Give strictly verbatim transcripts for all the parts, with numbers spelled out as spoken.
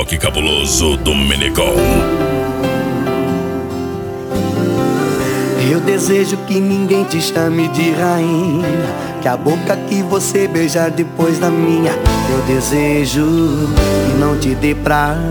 toque cabuloso do Menegon. Eu desejo que ninguém te chame de rainha, que a boca que você beijar depois da minha, eu desejo que não te dê prazer.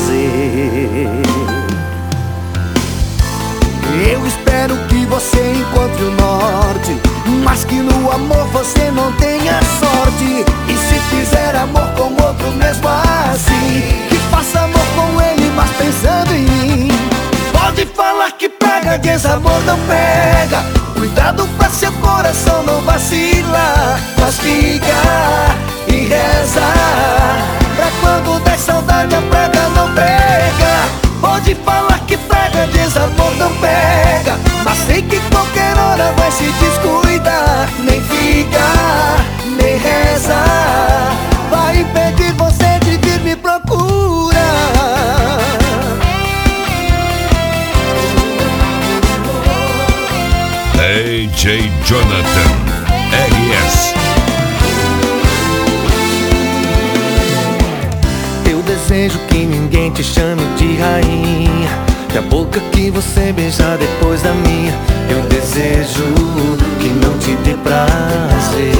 Eu espero que você encontre o norte, mas que no amor você não tenha sorte. E se fizer amor com outro mesmo assim, que faça amor com ele, mas pensando em mim. Pode falar que pega, desamor não pega. Cuidado pra seu coração não vacilar, mas fica e reza pra quando der saudade a praga não pega. Pode falar que pega, desamor não pega, mas sei que qualquer hora vai se descuidar. Nem fica, nem reza, vai impedir você de vir me procurar. D J Jonathan R S. Eu desejo que ninguém te chame de rainha, que a boca que você beijar depois da minha, eu desejo que não te dê prazer.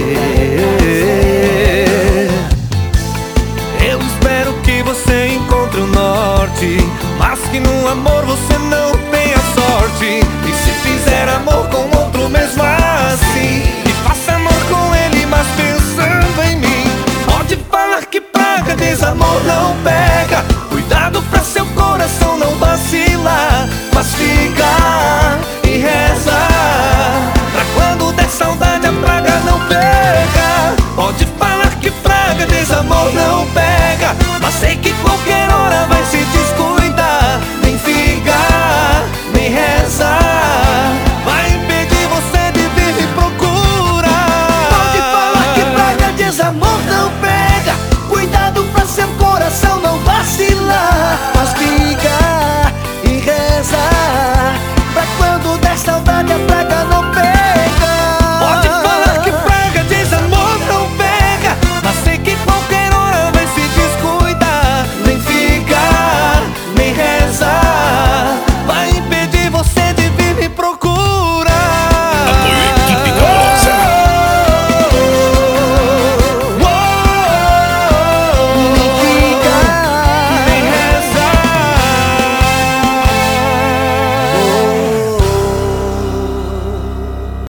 Eu espero que você encontre o norte, mas que no amor você não tenha sorte. E se fizer amor com outro mesmo assim, que faça amor com ele, mas pensando em mim. Pode falar que praga, desamor não pega. Cuidado pra seu coração não vacilar, mas fica e reza pra quando der saudade a praga não pega. Pode falar que praga, desamor não pega, mas sei que qualquer hora